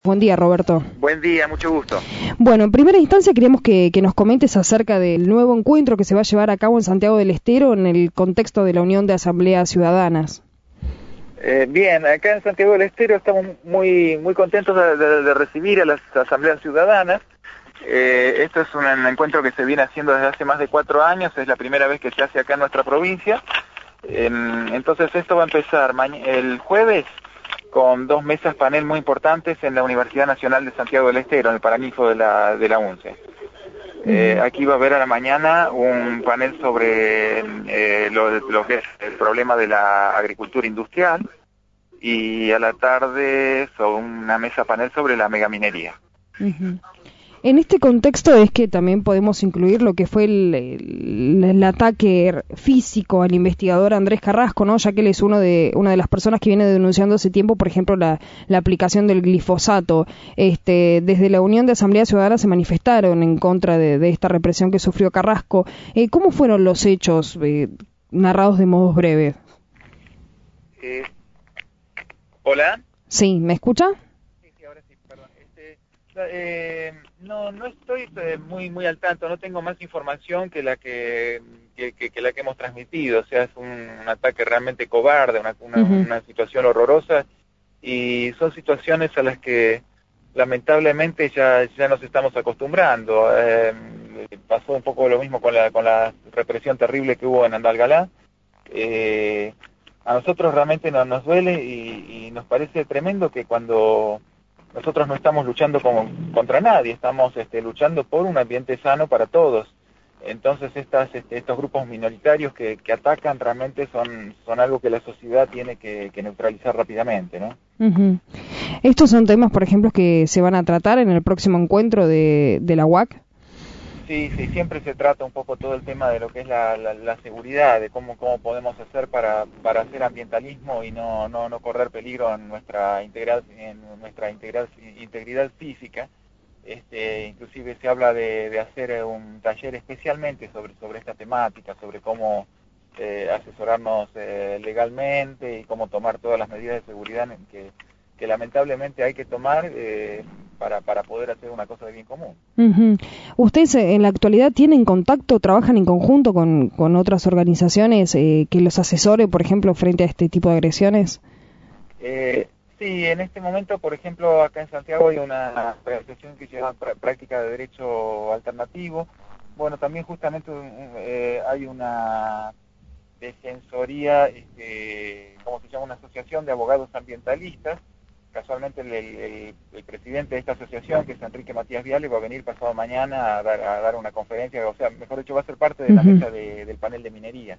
Buen día, Roberto. Buen día, mucho gusto. Bueno, en primera instancia queríamos que nos comentes acerca del nuevo encuentro que se va a llevar a cabo en Santiago del Estero en el contexto de la Unión de Asambleas Ciudadanas. Bien, acá en Santiago del Estero estamos muy contentos de recibir a las asambleas ciudadanas. Esto es un encuentro que se viene haciendo desde hace más de 4 años, es la primera vez que se hace acá en nuestra provincia. Entonces esto va a empezar el jueves con 2 mesas panel muy importantes en la Universidad Nacional de Santiago del Estero, en el Paraninfo de la UNCE. Aquí va a haber a la mañana un panel sobre lo que es el problema de la agricultura industrial y a la tarde una mesa panel sobre la megaminería. En este contexto es que también podemos incluir lo que fue el ataque físico al investigador Andrés Carrasco, ¿no? Ya que él es una de las personas que viene denunciando hace tiempo, por ejemplo, la aplicación del glifosato. Desde la Unión de Asambleas Ciudadanas se manifestaron en contra de esta represión que sufrió Carrasco. ¿Cómo fueron los hechos narrados de modo breve? ¿Hola? Sí, ¿me escucha? Sí, ahora sí, perdón. No estoy muy al tanto, no tengo más información que la que hemos transmitido. O sea, es un ataque realmente cobarde, una situación horrorosa, y son situaciones a las que lamentablemente ya nos estamos acostumbrando. Pasó un poco lo mismo con la represión terrible que hubo en Andalgalá. A nosotros realmente nos duele y nos parece tremendo que cuando nosotros no estamos luchando contra nadie, estamos luchando por un ambiente sano para todos. Entonces estos grupos minoritarios que atacan realmente son algo que la sociedad tiene que neutralizar rápidamente, ¿no? ¿Estos son temas, por ejemplo, que se van a tratar en el próximo encuentro de la UAC? Sí, siempre se trata un poco todo el tema de lo que es la seguridad, de cómo podemos hacer para hacer ambientalismo y no correr peligro en nuestra integridad física. Inclusive se habla de hacer un taller especialmente sobre esta temática, sobre cómo asesorarnos legalmente y cómo tomar todas las medidas de seguridad que lamentablemente hay que tomar para poder hacer una cosa de bien común. ¿Ustedes en la actualidad tienen contacto, trabajan en conjunto con otras organizaciones que los asesore, por ejemplo, frente a este tipo de agresiones? Sí, en este momento, por ejemplo, acá en Santiago hay una organización que se llama Práctica de Derecho Alternativo. Bueno, también justamente hay una defensoría, ¿cómo se llama? Una asociación de abogados ambientalistas. Casualmente el presidente de esta asociación, que es Enrique Matías Viale, va a venir pasado mañana a dar una conferencia, o sea, mejor dicho, va a ser parte de la mesa del panel de minería.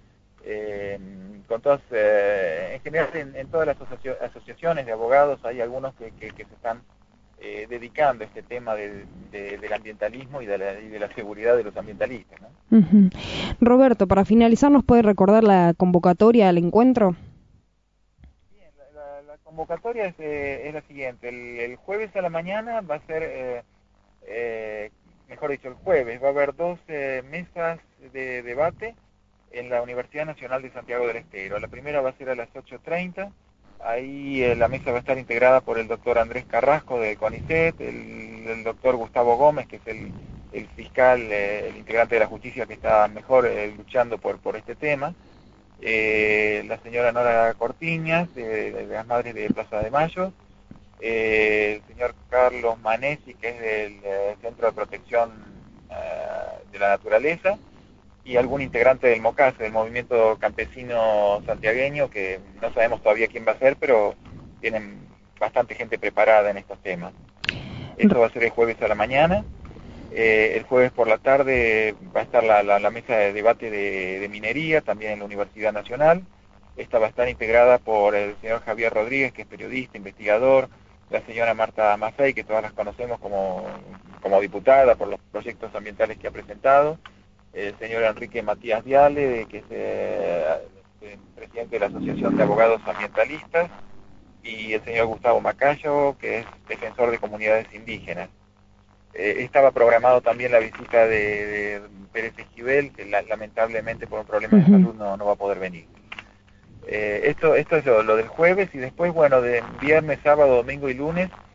En general, en todas las asociaciones de abogados hay algunos que se están dedicando a este tema del ambientalismo y de la seguridad de los ambientalistas, ¿no? Roberto, para finalizar, ¿nos puede recordar la convocatoria al encuentro? La convocatoria es la siguiente. El jueves a la mañana va a ser, mejor dicho, el jueves va a haber 2 mesas de debate en la Universidad Nacional de Santiago del Estero. La primera va a ser a las 8:30. Ahí la mesa va a estar integrada por el doctor Andrés Carrasco de CONICET, el doctor Gustavo Gómez, que es el fiscal, el integrante de la justicia que está mejor luchando por este tema. La señora Nora Cortiñas, de las Madres de Plaza de Mayo, el señor Carlos Manesi, que es del Centro de Protección de la Naturaleza, y algún integrante del MOCAS, del Movimiento Campesino Santiagueño, que no sabemos todavía quién va a ser, pero tienen bastante gente preparada en estos temas. Esto va a ser el jueves a la mañana. El jueves por la tarde va a estar la mesa de debate de minería, también en la Universidad Nacional. Esta va a estar integrada por el señor Javier Rodríguez, que es periodista, investigador, la señora Marta Maffei, que todas las conocemos como diputada por los proyectos ambientales que ha presentado, el señor Enrique Matías Viale, que es presidente de la Asociación de Abogados Ambientalistas, y el señor Gustavo Macayo, que es defensor de comunidades indígenas. Estaba programado también la visita de Pérez Esquivel, que lamentablemente por un problema de salud no va a poder venir. Esto es lo del jueves, y después, bueno, de viernes, sábado, domingo y lunes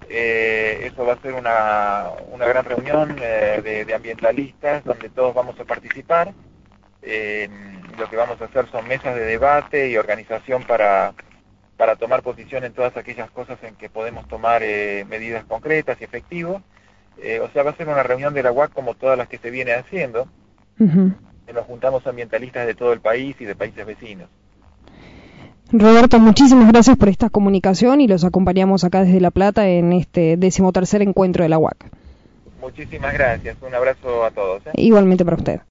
Eso va a ser una gran reunión de ambientalistas donde todos vamos a participar. Lo que vamos a hacer son mesas de debate y organización para tomar posición en todas aquellas cosas en que podemos tomar medidas concretas y efectivas. O sea, va a ser una reunión de la UAC como todas las que se viene haciendo. Nos juntamos ambientalistas de todo el país y de países vecinos. Roberto, muchísimas gracias por esta comunicación y los acompañamos acá desde La Plata en este 13º encuentro de la UAC. Muchísimas gracias, un abrazo a todos. Igualmente para usted.